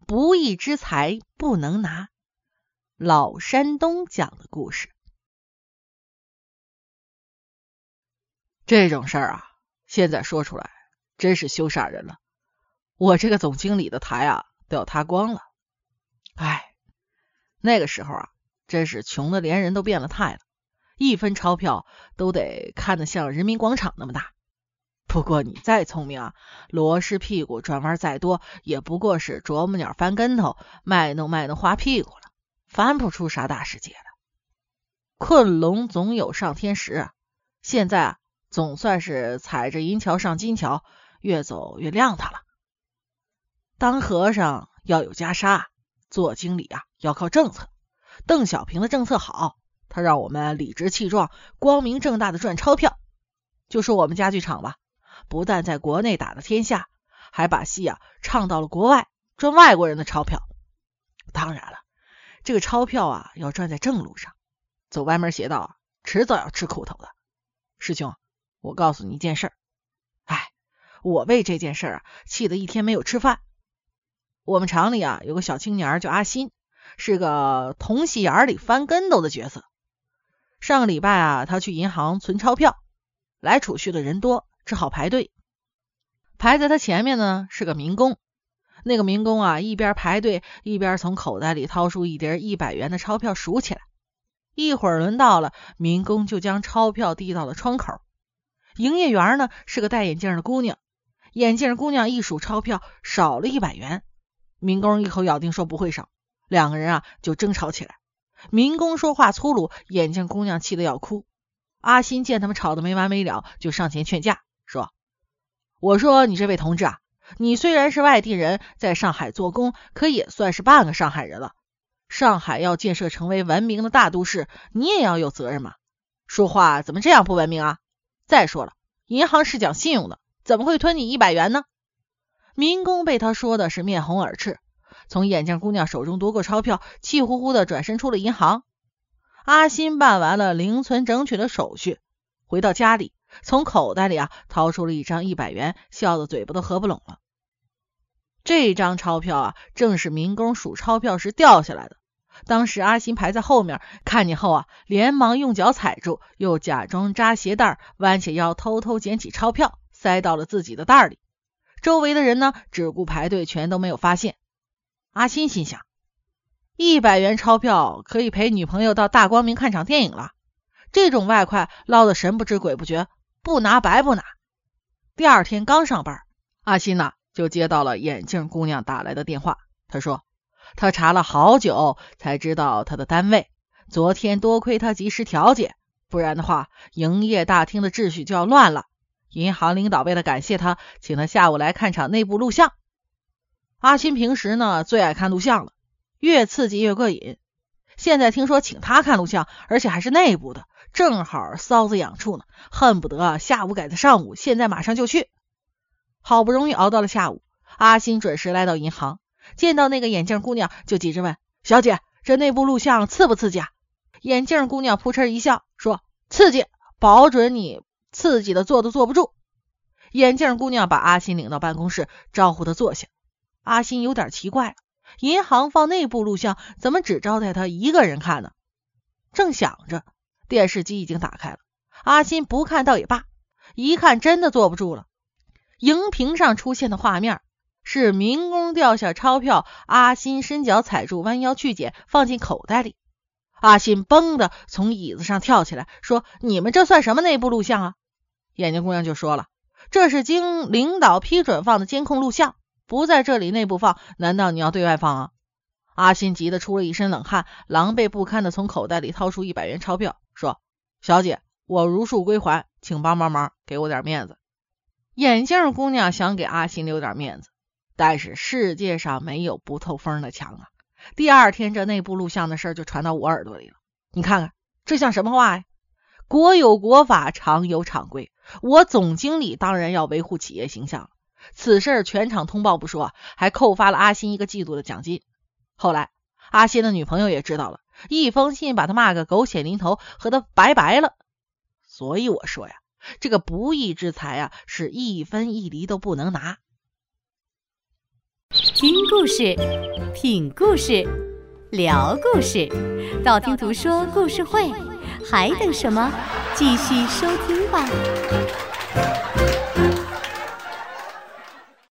不义之财不能拿。老山东讲的故事。这种事儿啊，现在说出来真是羞煞人了。我这个总经理的台啊都要塌光了。那个时候啊，真是穷的连人都变了态了，一分钞票都得看得像人民广场那么大。不过你再聪明啊，螺丝屁股转弯再多，也不过是啄木鸟翻跟头，卖弄花屁股了，翻不出啥大世界来。困龙总有上天时啊，现在啊总算是踩着银桥上金桥，越走越亮堂了。当和尚要有袈裟，做经理啊要靠政策。邓小平的政策好，他让我们理直气壮、光明正大的赚钞票。就说我们家具厂吧，不但在国内打了天下，还把戏啊唱到了国外，赚外国人的钞票。当然了，这个钞票啊要赚在正路上，走歪门邪道啊，迟早要吃苦头的。师兄，我告诉你一件事儿。我为这件事啊气得一天没有吃饭。我们厂里啊有个小青年叫阿新，是个铜戏眼里翻跟斗的角色。上个礼拜啊，他去银行存钞票，来储蓄的人多，只好排队。排在他前面呢是个民工，那个民工啊一边排队一边从口袋里掏出一叠100元的钞票数起来。一会儿轮到了，民工就将钞票递到了窗口。营业员呢是个戴眼镜的姑娘，眼镜姑娘一数钞票少了100元，民工一口咬定说不会少，两个人啊就争吵起来。民工说话粗鲁，眼镜姑娘气得要哭。阿新见他们吵得没完没了，就上前劝架，说：我说你这位同志啊，你虽然是外地人，在上海做工，可也算是半个上海人了。上海要建设成为文明的大都市，你也要有责任嘛。说话怎么这样不文明啊？再说了，银行是讲信用的，怎么会吞你100元呢？民工被他说的是面红耳赤，从眼镜姑娘手中夺过钞票，气呼呼的转身出了银行。阿新办完了零存整取的手续，回到家里，从口袋里啊掏出了一张100元，笑得嘴巴都合不拢了。这张钞票啊正是民工数钞票时掉下来的。当时阿新排在后面，看见后啊连忙用脚踩住，又假装扎鞋带，弯起腰偷偷捡起钞票，塞到了自己的袋里。周围的人呢只顾排队，全都没有发现。阿新心想，100元钞票可以陪女朋友到大光明看场电影了，这种外快捞得神不知鬼不觉，不拿白不拿。第二天刚上班，阿新呢就接到了眼镜姑娘打来的电话。她说他查了好久才知道他的单位，昨天多亏他及时调解，不然的话营业大厅的秩序就要乱了。银行领导为了感谢他，请他下午来看场内部录像。阿新平时呢最爱看录像了，越刺激越过瘾。现在听说请他看录像，而且还是内部的，正好骚子痒处呢，恨不得下午改在上午，现在马上就去。好不容易熬到了下午，阿新准时来到银行，见到那个眼镜姑娘就急着问：小姐，这内部录像刺不刺激啊？眼镜姑娘扑哧一笑说：刺激，保准你刺激的坐都坐不住。眼镜姑娘把阿新领到办公室，招呼他坐下。阿新有点奇怪了，银行放内部录像，怎么只招待他一个人看呢？正想着，电视机已经打开了。阿新不看倒也罢，一看真的坐不住了。荧屏上出现的画面是民工掉下钞票，阿新伸脚踩住，弯腰去捡，放进口袋里。阿新蹦的从椅子上跳起来，说：你们这算什么内部录像啊？眼镜姑娘就说了：这是经领导批准放的监控录像，不在这里内部放，难道你要对外放啊？阿新急得出了一身冷汗，狼狈不堪的从口袋里掏出100元钞票，说：小姐，我如数归还，请帮忙，给我点面子。眼镜姑娘想给阿新留点面子，但是世界上没有不透风的墙啊。第二天这内部录像的事就传到我耳朵里了。你看看这像什么话呀？国有国法，厂有厂规，我总经理当然要维护企业形象了。此事全场通报不说，还扣发了阿新1个季度的奖金。后来阿新的女朋友也知道了，一封信把他骂个狗血淋头，和他拜拜了。所以我说呀，这个不义之财啊，是一分一厘都不能拿。 听故事，品故事，聊故事，道听途说故事会，还等什么？继续收听吧。